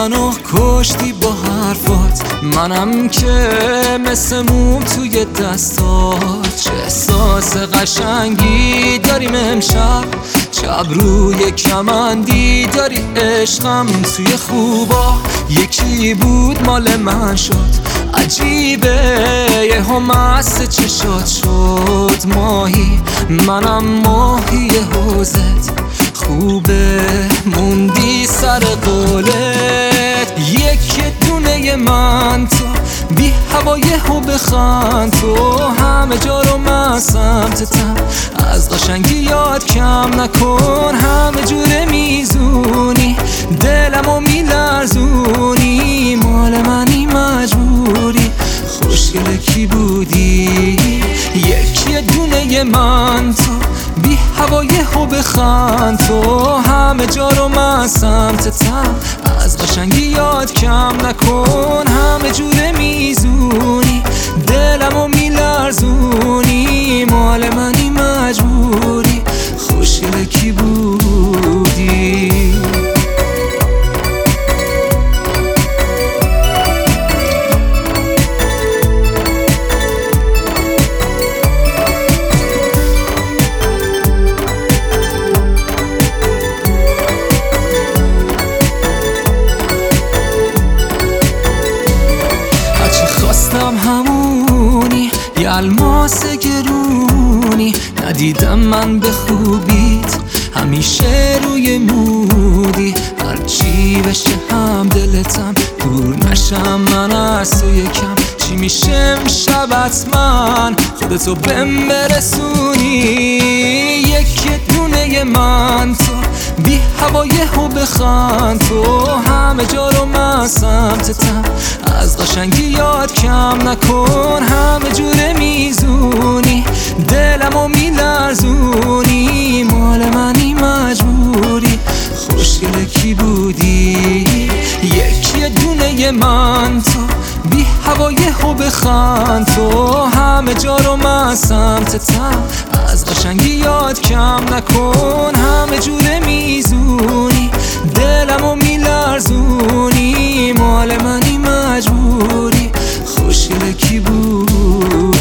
منو کشتی با حرفات، منم که مثل موم توی دستات. چه احساس قشنگی داریم امشب، شب روی کمندی داری عشقم. توی خوبا یکی بود مال من شد، عجیبه یهو مست چشات شد ماهی، منم ماهی حوزت. خوبه موندی سر قولت، یک دونه من تو بی هوای هو بخند تو، همه جا رو من سمتتم، از قشنگی یاد کم نکن. همه جوره میزونی دلمو میلرزونی، مال منی مجبوری، خوشگله کی بودی. یکی دونه من تو بی هوای هو بخند تو، همه جا رو من سمتتم، از قشنگی یاد کم نکن. همه جوره میزونی دلمو میلرزونی، مال منی مجبوری، خوشگله کی بودی. خواستم همونی یه الماس گرونی، ندیدم من به خوبیت، همیشه روی مودی. هرچی بشه هم دلتم، دور نشم من از تو یکم. چی میشه امشب حتما خودتو بهم برسونی. یکی دونه من تو بی هوای هو بخند تو، همه جا رو من سمتتم، از قشنگی یاد کم نکن. همه جوره میزونی دلمو میلرزونی، مال منی مجبوری، خوشگله کی بودی. یکی دونه من تو بی هوای هو بخند تو، همه جا رو من سمتتم، از قشنگی یاد کم نکن. همه جوره میزونی دلمو میلرزونی، مال منی مجبوری، خوشگله کی بود.